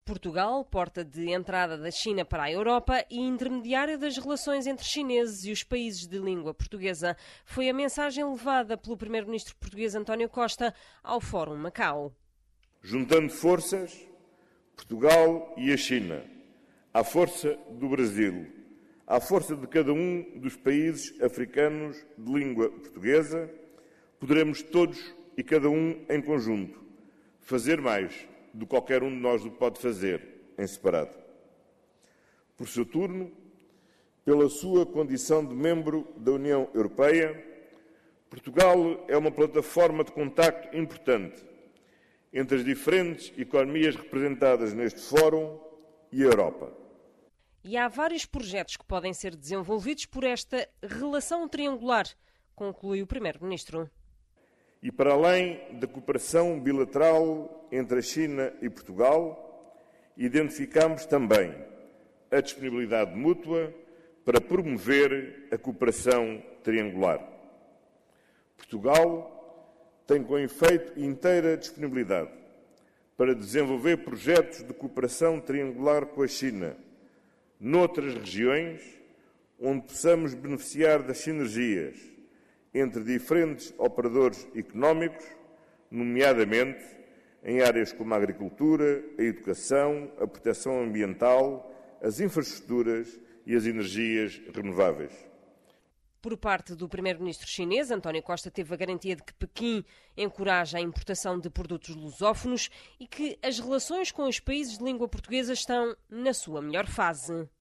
Portugal, porta de entrada da China para a Europa e intermediário das relações entre chineses e os países de língua portuguesa, foi a mensagem levada pelo primeiro-ministro português António Costa ao Fórum Macau. Juntando forças, Portugal e a China, à força do Brasil, à força de cada um dos países africanos de língua portuguesa, poderemos todos e cada um em conjunto fazer mais do que qualquer um de nós o pode fazer em separado. Por seu turno, pela sua condição de membro da União Europeia, Portugal é uma plataforma de contacto importante entre as diferentes economias representadas neste fórum e a Europa. E há vários projetos que podem ser desenvolvidos por esta relação triangular, conclui o primeiro-ministro. E para além da cooperação bilateral entre a China e Portugal, identificamos também a disponibilidade mútua para promover a cooperação triangular. Portugal tem com efeito inteira disponibilidade para desenvolver projetos de cooperação triangular com a China, noutras regiões onde possamos beneficiar das sinergias entre diferentes operadores económicos, nomeadamente em áreas como a agricultura, a educação, a proteção ambiental, as infraestruturas e as energias renováveis. Por parte do primeiro-ministro chinês, António Costa teve a garantia de que Pequim encoraja a importação de produtos lusófonos e que as relações com os países de língua portuguesa estão na sua melhor fase.